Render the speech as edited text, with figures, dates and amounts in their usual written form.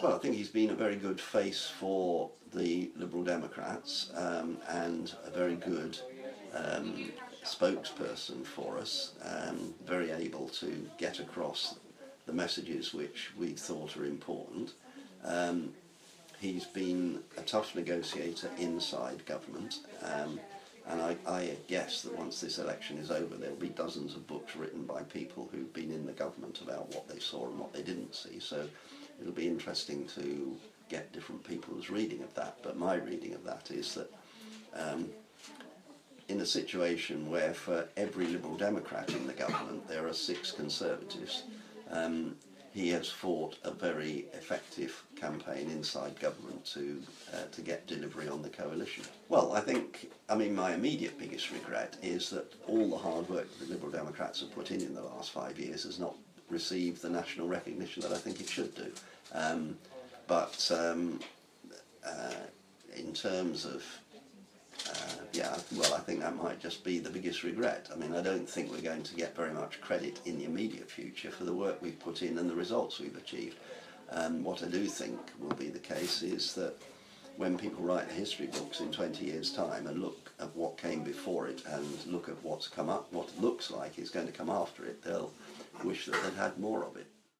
Well, I think he's been a very good face for the Liberal Democrats and a very good spokesperson for us, very able to get across the messages which we thought are important. He's been a tough negotiator inside government, and I guess that once this election is over, there'll be dozens of books written by people who've been in the government about what they saw and what they didn't see. So it'll be interesting to get different people's reading of that. But my reading of that is that in a situation where for every Liberal Democrat in the government there are 6 Conservatives, he has fought a very effective campaign inside government to get delivery on the coalition. Well, I mean, my immediate biggest regret is that all the hard work that the Liberal Democrats have put in the last 5 years has not received the national recognition that I think it should do. In terms of well, I think that might just be the biggest regret. I mean, I don't think we're going to get very much credit in the immediate future for the work we've put in and the results we've achieved. What I do think will be the case is that when people write the history books in 20 years' time and look at what came before it and look at what's come up, what looks like is going to come after it, they'll wish that they'd had more of it.